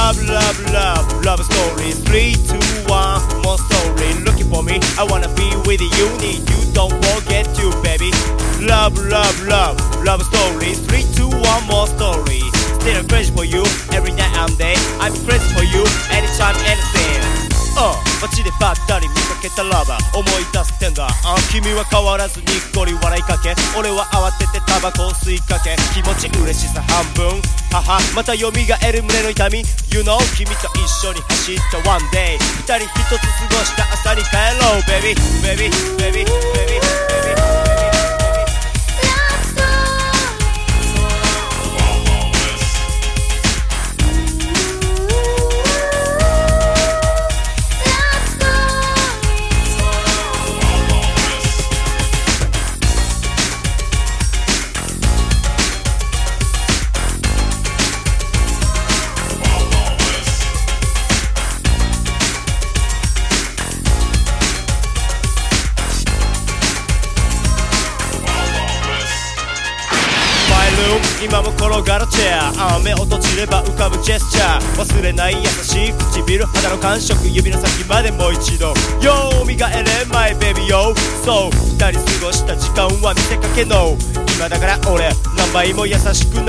Love, love, love, love story 3, 2, 1 more story Looking for me, I wanna be with you Need you, don't forget you baby Love, love, love, love story 3, 2, 1 more story Still crazy for you, every night and day I'm crazy for you, anytime, anything 街でばったり見かけたラバー思い出すテンダー君は変わらずにっこり笑いかけ俺は慌ててタバコを吸いかけ気持ち嬉しさ半分母また蘇る胸の痛み You know 君と一緒に走った One day 二人一つ過ごした朝に帰ろう Baby, baby, baby, baby, baby今も転がるチェア目を閉じれば浮かぶジェスチャー忘れない優しい唇肌の感触指の先までもう一度 Yo 見返れ My baby yo So 二人過ごした時間は見せかけの今だから俺何倍も優しくな